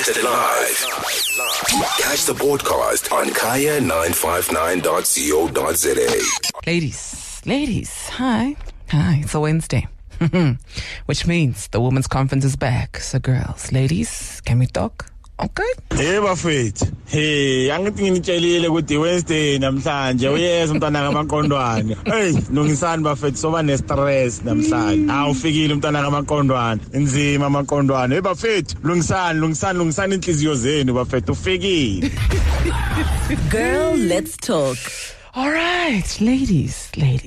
Broadcasted live. Catch the podcast on kaya959.co.za. Ladies, hi, it's a Wednesday. Which means the women's conference is back. So girls, ladies, can we talk? Okay. Hey bafethu. Hey, angithi nginitshelile ukuthi Wednesday namhlanje uyeza umntana kaMaqondwane. Hey, lungisani bafethu soba ne stress namhlanje. Ufikile umntana kaMaqondwane. Inzima aMaqondwane. Hey bafethu, lungisani inhliziyo zenu bafethu ufikile. Girl, let's talk. All right, ladies.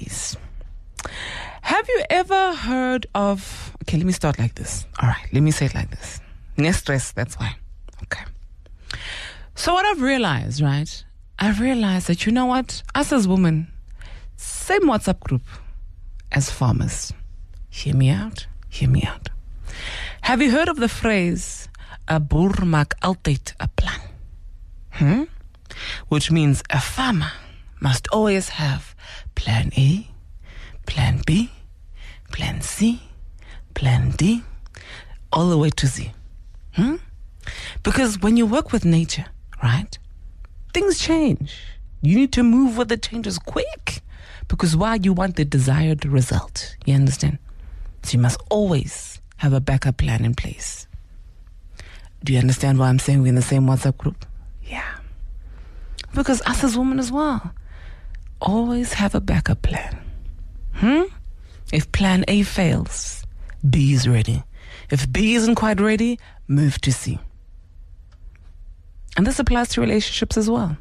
Have you ever heard of... Okay, let me start like this. All right, let me say it like this. No stress, that's why. Okay. So what I've realized, right? I've realized that, you know what? Us as women, same WhatsApp group as farmers. Hear me out. Have you heard of the phrase, 'n boer maak altyd 'n plan? Which means a farmer must always have plan A, plan B, plan C, plan D, all the way to Z. Because when you work with nature, right, things change. You need to move with the changes quick. Because why? You want the desired result. You understand? So you must always have a backup plan in place. Do you understand why I'm saying we're in the same WhatsApp group? Yeah. Because us as women as well, always have a backup plan. If plan A fails, B is ready. If B isn't quite ready, move to C. And this applies to relationships as well.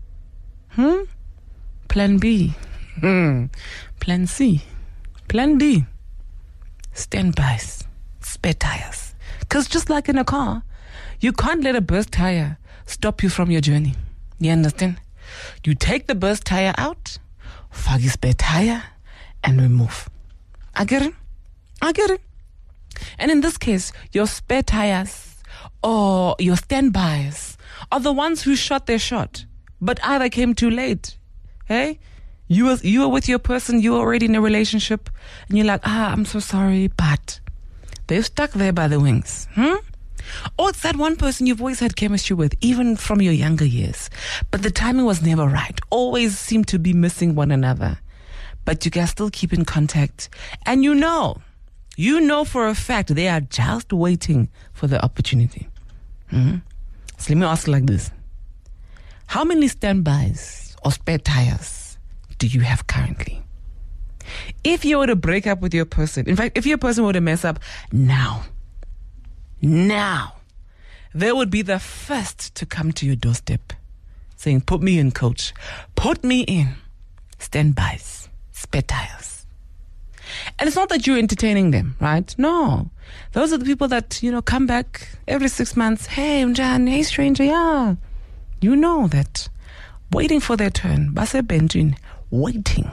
Plan B, plan C, plan D, standbys, spare tires. Because just like in a car, you can't let a burst tire stop you from your journey. You understand? You take the burst tire out, fag your spare tire, and we move. I get it. And in this case, your spare tires or your standbys are the ones who shot their shot, but either came too late. Hey? You were with your person, you were already in a relationship, and you're like, I'm so sorry, but they're stuck there by the wings. Or it's that one person you've always had chemistry with, even from your younger years, but the timing was never right. Always seemed to be missing one another. But you guys still keep in contact. And you know for a fact they are just waiting for the opportunity. So let me ask like this. How many standbys or spare tires do you have currently? If you were to break up with your person, in fact, if your person were to mess up now, they would be the first to come to your doorstep saying, put me in, coach. Put me in. Standbys, spare tires. And it's not that you're entertaining them, right? No. Those are the people that, come back every 6 months. Hey, Mjan, hey, stranger, yeah. You know that. Waiting for their turn. Base Benjin. Waiting.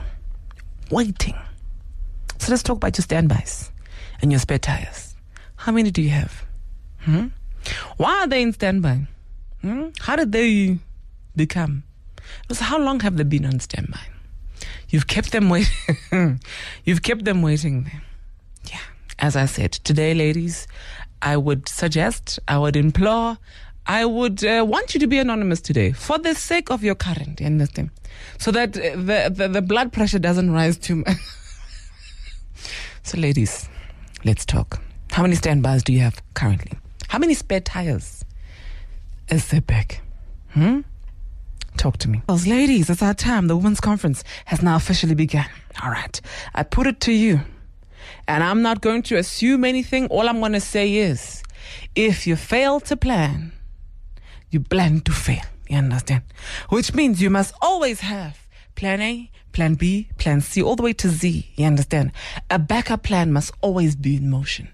So let's talk about your standbys and your spare tires. How many do you have? Why are they in standby? How did they become? So how long have they been on standby? You've kept them waiting. You've kept them waiting there. Yeah. As I said, today, ladies, I would suggest, I would implore, I would want you to be anonymous today for the sake of your current, you understand? So that the blood pressure doesn't rise too much. So, ladies, let's talk. How many standbys do you have currently? How many spare tires is there back? Talk to me. Well, ladies, it's our time. The women's conference has now officially begun. All right. I put it to you. And I'm not going to assume anything. All I'm going to say is, if you fail to plan, you plan to fail. You understand? Which means you must always have plan A, plan B, plan C, all the way to Z. You understand? A backup plan must always be in motion.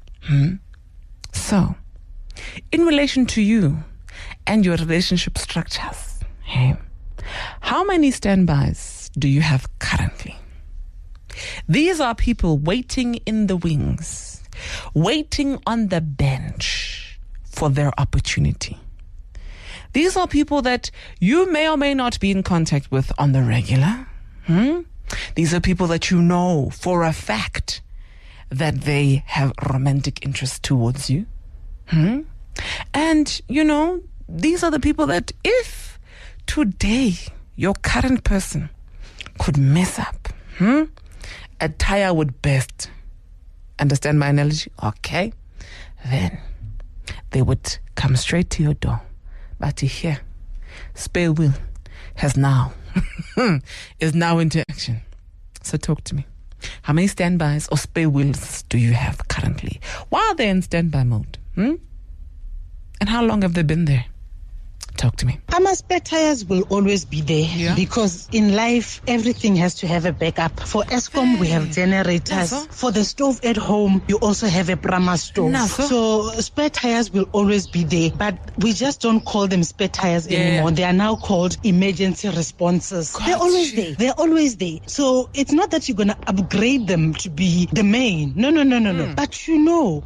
So, in relation to you and your relationship structures, how many standbys do you have currently? These are people waiting in the wings, waiting on the bench for their opportunity. These are people that you may or may not be in contact with on the regular. These are people that you know for a fact that they have romantic interest towards you. And, you know, these are the people that if today your current person could mess up, a tire would burst. Understand my analogy? Okay. Then they would come straight to your door. But here, spare wheel is now into action. So talk to me. How many standbys or spare wheels do you have currently? Why are they in standby mode? And how long have they been there? Talk to me. Our spare tires will always be there because in life, everything has to have a backup. For Eskom, we have generators. For the stove at home, you also have a Brahma stove. So spare tires will always be there, but we just don't call them spare tires anymore. They are now called emergency responses. They're always there. They're always there. So it's not that you're going to upgrade them to be the main. No. But you know,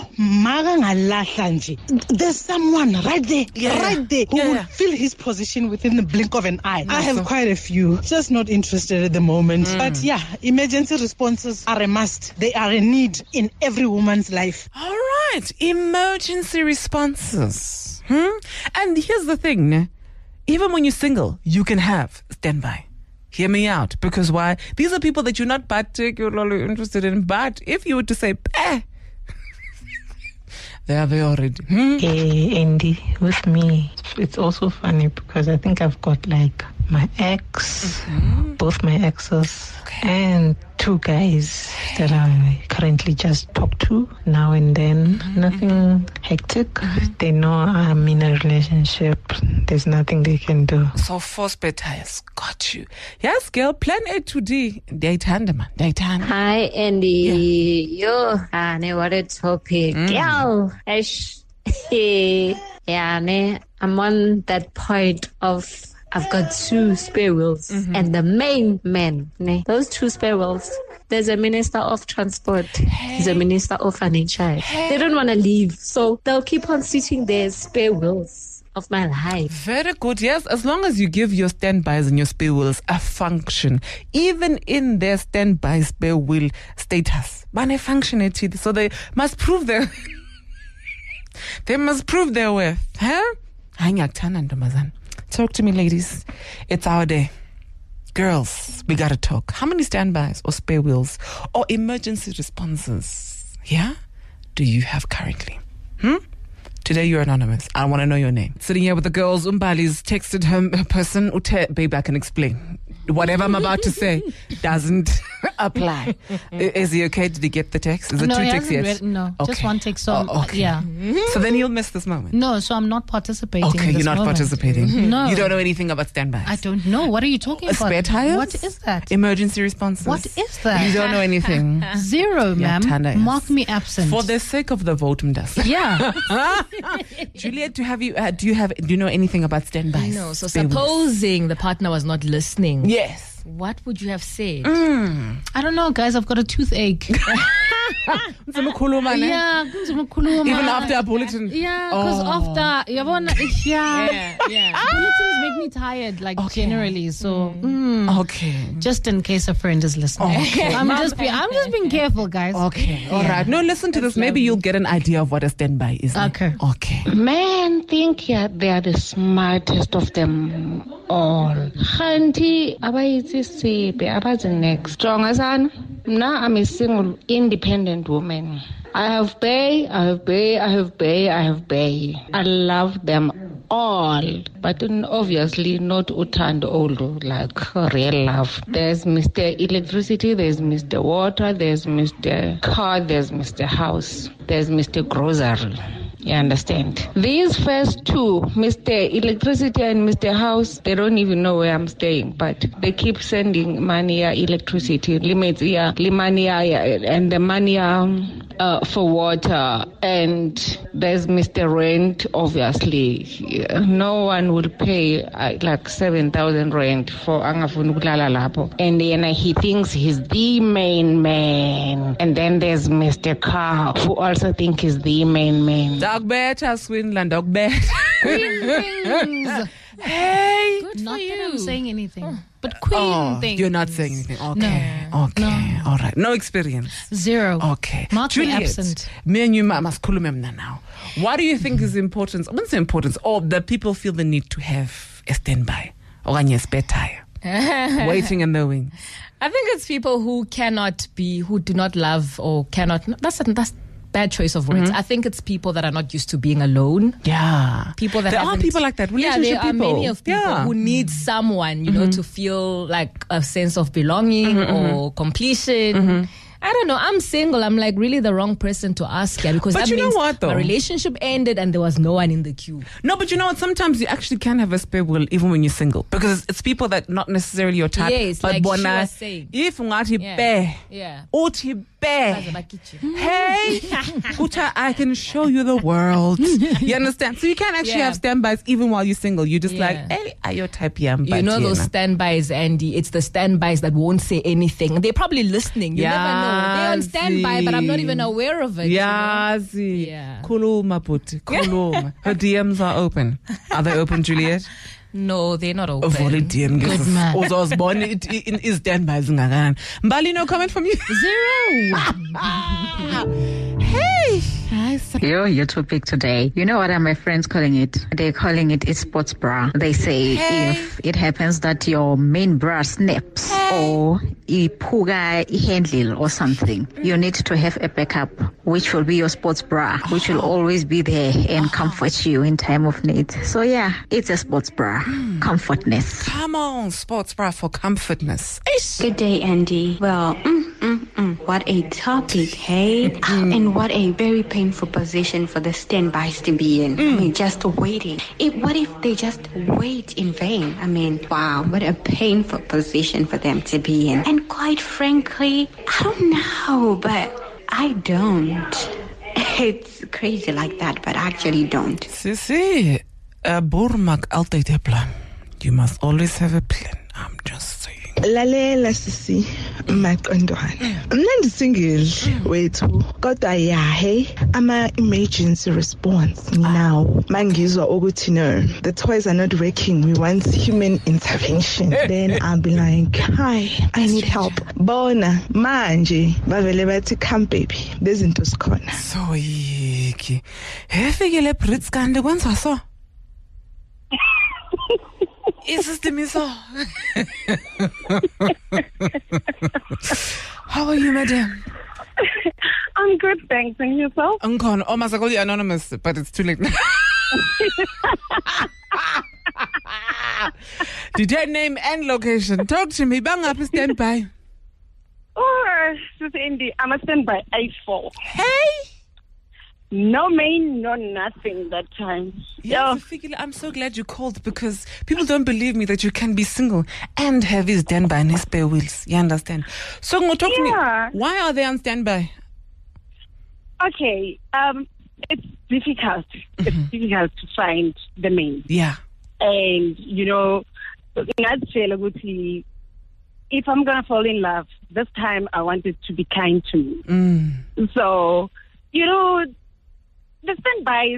there's someone right there. Who will fill his position within the blink of an eye. I have quite a few, just not interested at the moment. But yeah, emergency responses are a must. They are a need in every woman's life. All right, emergency responses. And here's the thing, ne? Even when you're single, you can have standby. Hear me out. Because why? These are people that you're not particularly interested in. But if you were to say, they are there already. Hey, Andy, with me, it's also funny because I think I've got like my ex, both my exes, and two guys that I currently just talk to now and then. Nothing hectic. They know I'm in a relationship. There's nothing they can do. So four spare tires. Got you. Yes, girl. Plan A to D. Daytime, man. Daytime. Hi, Andy. Yo, what a topic. Girl. Yeah, I'm on that point of I've got two spare wheels and the main man, those two spare wheels. There's a minister of transport. There's a minister of furniture. They don't want to leave, so they'll keep on sitting there, spare wheels of my life. Very good. Yes, as long as you give your standbys and your spare wheels a function, even in their standby spare wheel status, functionality. So they must prove their worth. Talk to me, ladies. It's our day. Girls, we gotta talk. How many standbys or spare wheels or emergency responses, do you have currently? Today you're anonymous. I want to know your name. Sitting here with the girls, Umbali's texted her person, babe, I can explain. Whatever I'm about to say doesn't apply. Is he okay? Did he get the text? Is it no, two texts yet? No, okay. Just one text. So yeah. So then he'll miss this moment. No, so I'm not participating. Okay, in this you're not moment. participating. No. You don't know anything about standbys. I don't know. What are you talking about? Spare tires? What is that? Emergency responses. What is that? You don't know anything. Zero, ma'am. Tanda, Mark me absent. For the sake of the vote, Mdas. Yeah. Juliet, do you know anything about standbys? No. So supposing the partner was not listening. Yes. What would you have said? I don't know, guys. I've got a toothache. Yeah. Even after a bulletin. Yeah, because after bulletins make me tired, generally. So okay, just in case a friend is listening. Okay. I'm just being careful, guys. Okay, all right. No, listen to this. Maybe you'll get an idea of what a standby is. Okay. Men think they are the smartest of them all. Khanti abayitsisibe abazi next. Strong son. Now I'm a single independent woman. I have Bay. I love them all, but obviously not Utando Olu, like real love. There's Mr. Electricity, there's Mr. Water, there's Mr. Car, there's Mr. House, there's Mr. Grocery. You understand? These first two, Mr. Electricity and Mr. House, they don't even know where I'm staying, but they keep sending money, electricity, limits, money, and the money for water. And there's Mr. Rent, obviously. No one will pay 7,000 rent for Angafunu Kulala Lapo. And then he thinks he's the main man. And then there's Mr. Car, who also thinks he's the main man. Dog better, Swinland, dog better. Hey, good not for you. That I'm saying anything, but queen things. You're not saying anything. Okay, no. All right. No experience. Zero. Okay. Mark Juliet, me absent. Me and you must now. What do you think is importance? What's the importance? Or that people feel the need to have a standby or a spare tire, waiting in the wings? I think it's people who do not love or cannot. That's bad choice of words. I think it's people that are not used to being alone. Yeah. People that there are people like that. Relationship there are people. many of people who need someone, you know, to feel like a sense of belonging or completion. I don't know. I'm single. I'm like really the wrong person to ask here because but that you means know what, though? My relationship ended and there was no one in the queue. No, but you know what? Sometimes you actually can have a spare wheel even when you're single because it's people that not necessarily your type. Yes, but like bona, she was saying. If ungathi Yeah. Hey, Kuta, I can show you the world. You understand? So you can actually have standbys even while you're single. You just like, hey, are your type? Yeah, you know those standbys, Andy. It's the standbys that won't say anything. They're probably listening. You never know. They're on standby, but I'm not even aware of it. Yeah. Kuluma puti. Kuluma. Her DMs are open. Are they open, Juliet? No, they're not open. DM. Good man. I was born in standby. Mbali, no comment from you? 0. Hey. Your topic today. You know what are my friends calling it? They're calling it a sports bra. They say if it happens that your main bra snaps or ipuga handle or something, you need to have a backup, which will be your sports bra, which will always be there and comfort you in time of need. So yeah, it's a sports bra. Comfortness. Come on, sports bra for comfortness. Good day, Andy. Well, what a topic, hey? And what a very painful position for the standbys to be in. I mean, just waiting. What if they just wait in vain? I mean, wow, what a painful position for them to be in. And quite frankly, I don't know, but I don't. It's crazy like that, but I actually don't. Sissy, Burmak altyd 'n plan. You must always have a plan. I'm just saying. Lalela sisi maqondwana. Mna ndisingle wethu kodwa yahe ama emergency response now mangizwa ukuthi no, the toys are not working, we want human intervention. Then I'll be like, hi, I need help. Bona manje bavele bathi come baby, there's into sikhona. So yiki hefikile Brits kanti kwenza so. Isistimiso. How are you, madam? I'm good, thanks. And yourself? I'm gone. Oh, must I call you anonymous? But it's too late. Detailed name and location. Talk to me. Bang up, stand by. Oh, Sis Indy, I'm a standby 8-4. Hey! No main, no nothing that time. Yeah, I'm so glad you called because people don't believe me that you can be single and have his standby and his spare wheels. You understand? So, talk to me. Why are they on standby? Okay, it's difficult. It's difficult to find the main. Yeah. And, you know, if I'm going to fall in love, this time I want it to be kind to me. So, you know, the standbys,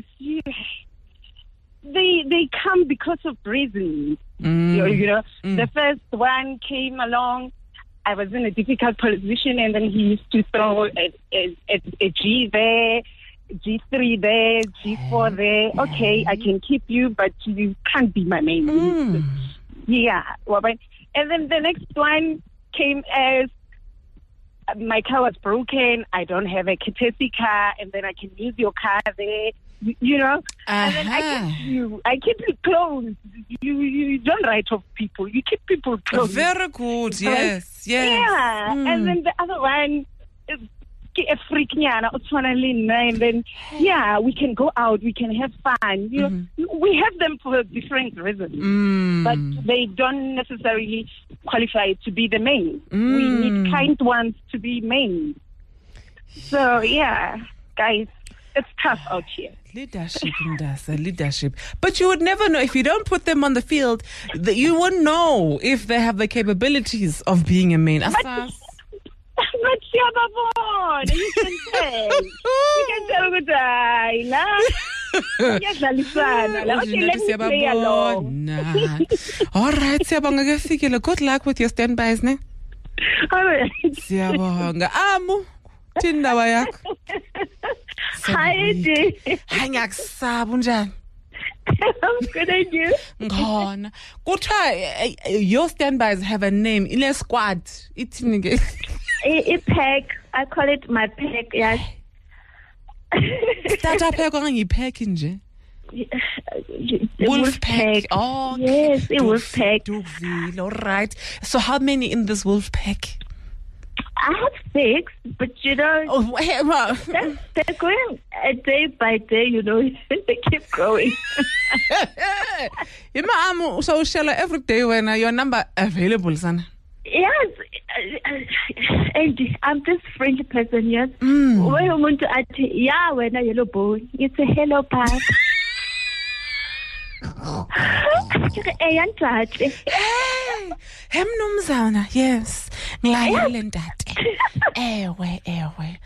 they come because of reasons. You know, the first one came along, I was in a difficult position, and then he used to throw a G there, G3 there, G4 there. Okay, I can keep you, but you can't be my main. Yeah. And then the next one came as my car was broken, I don't have a courtesy car, and then I can use your car there, you know. And then I keep you close. You don't write off people. You keep people close. Very good, yes. Yeah. And then the other one is a freak, and then we can go out, we can have fun. You know, we have them for different reasons, but they don't necessarily qualify to be the main. We need kind ones to be main. So yeah, guys, it's tough out here. Leadership. But you would never know if you don't put them on the field. That you wouldn't know if they have the capabilities of being a main. But you can tell. You can tell good eye. Yes, okay, let me play along. All right, Siyabonga. Good luck with your standbys, ne? All right. Siyabonga. Amu, tindawa yakho. Hi, ngiyakusaba unjani? I'm good at you. Ngona. Kuthiwa your standbys have a name. In a squad. Ithini ke? Pack. I call it my pack. Yes. Starter pack okanye pack nje? Wolf pack. Oh, yes, a wolf pack. All right. So how many in this wolf pack? I have 6, but they're going day by day, they keep growing. So shall every day when your number available, son? Yes, and I'm this French person, yes. When you want to add, yeah, when a yellow bone, it's a hello pass. Hem nomzana, yes. Ngilayele ntate. Ewe.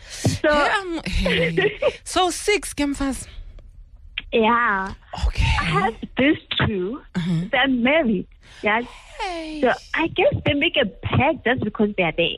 So 6 kemfas. Yeah. Okay. I have these 2. They're married. Yes. Hey. So I guess they make a pact just because they're there.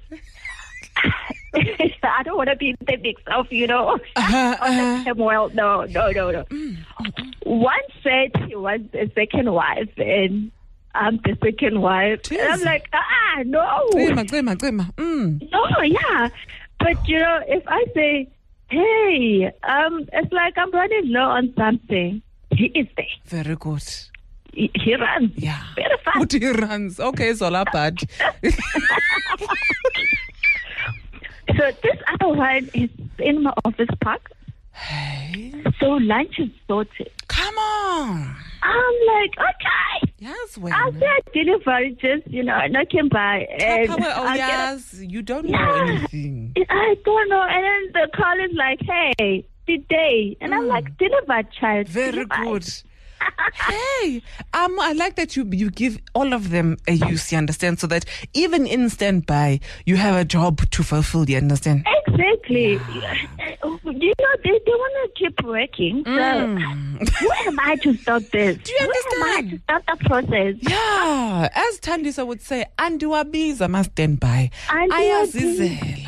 I don't want to be in the mix of, turmoil. No. One said he was the second wife, and I'm the second wife. And I'm like, no. No, yeah. But, if I say, hey, it's like I'm running low on something, he is there. Very good. He runs. Yeah. Very fast. What he runs? Okay, it's all bad. So this other one is in my office park. Hey. So lunch is sorted. Come on. I'm like, okay. Yes, well. I'll say I deliver, just, knocking by. And you don't know anything. I don't know. And then the call is like, hey, today. And I'm like, deliver, child. Very good. Hey, I like that you give all of them a use, you understand, so that even in standby, you have a job to fulfill, you understand? Exactly. Yeah. They want to keep working. So who am I to stop this? Do you understand? Who am I to stop the process? Yeah. As Tandisa would say, Anduabiza must stand by. Ayazizela.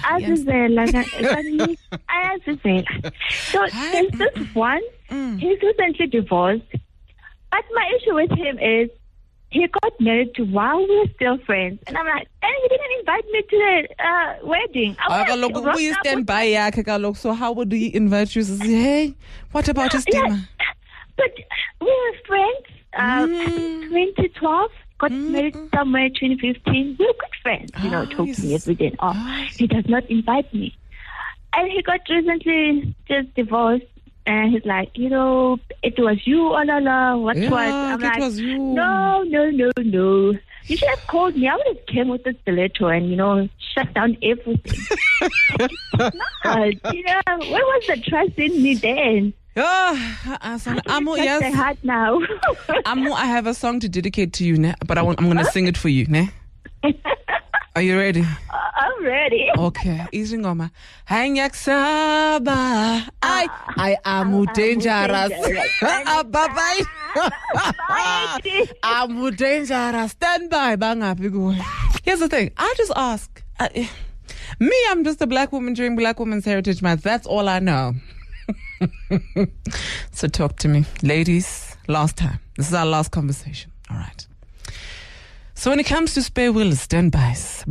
So there's this one, he's recently divorced. But my issue with him is he got married while we were still friends. And I'm like, and he didn't invite me to the wedding. We stand by, so how would he invite you to say, hey, what about his dinner? But we were friends, 2012, got married somewhere 2015. We were good friends, talk to me every day. He does not invite me. And he got recently just divorced. And he's like, it was you all along. What was? I'm like, was you. No. You should have called me. I would have came with the stiletto and, shut down everything. Not. Where was the trust in me then? Amu, yes. Heart now. Amu, I have a song to dedicate to you, ne? But I'm going to sing it for you. Ne? Are you ready? I'm ready. Okay, easy ngoma. Hanyaksaba. I am dangerous. Bye-bye. I'm dangerous. Stand by. Here's the thing. I just ask. I'm just a black woman during Black Women's Heritage Month. That's all I know. So talk to me. Ladies, last time. This is our last conversation. All right. So when it comes to spare wheels, standbys,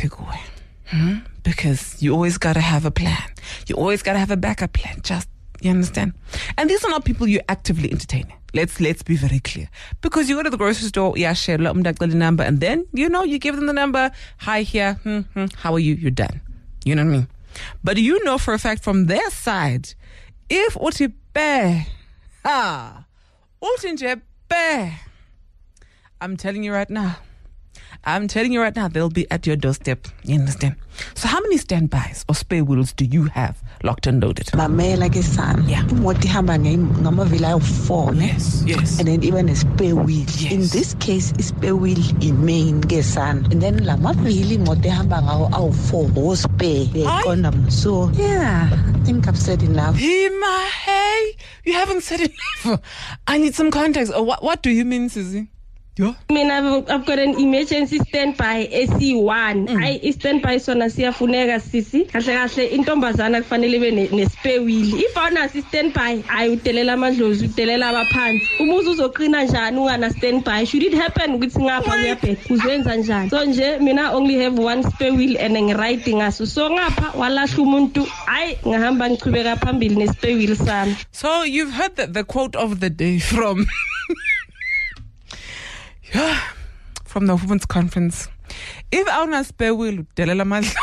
because you always got to have a plan. You always got to have a backup plan. You understand? And these are not people you're actively entertaining. Let's be very clear. Because you go to the grocery store, share the number, and then, you give them the number. Hi, here. How are you? You're done. You know what I mean? But you know for a fact from their side, if utipe, I'm telling you right now, they'll be at your doorstep. You understand? So how many standbys or spare wheels do you have locked and loaded? Mamela ke son. Yeah. Imoto ihamba ngamavili awu-4. Yes. And then even a spare wheel. Yes. In this case, a spare wheel in main ke son. And then lamavili imoto ihamba ngawo awu-4 or spare condom. So yeah, I think I've said enough. Hima, hey, you haven't said enough. I need some context. What do you mean, Susie? Yeah. I mean, I've got an emergency standby SC1. I standby sona siyafuneka sisi. Kahle intombazana kufanele ibe ne spare wheel. If awuna standby, udelela amadlozi, udelela abaphansi. Umuzi uzoqina njani ungana standby? Should it happen ukuthi ngapha kuyabheka? Uzenza njani? So nje mina only have one spare wheel and ngriding ngaso. So ngapha walahla umuntu, ngahamba ngichubeka phambili ne spare wheel sami. So you've heard the quote of the day from from the Women's Conference. If awuna spare wheel, udelela amadlozi.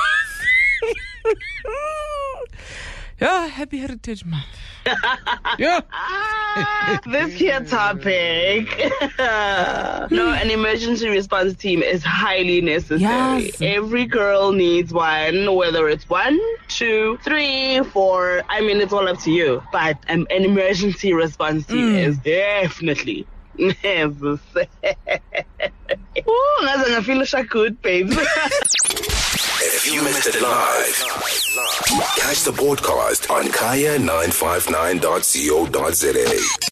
Yeah, happy Heritage Month. Yeah. This here topic. No, an emergency response team is highly necessary. Yes. Every girl needs one, whether it's 1, 2, 3, 4. I mean, it's all up to you. But an emergency response team is definitely necessary. Ooh, I feel good, babes. If you missed it live, catch the podcast on kaya959.co.za.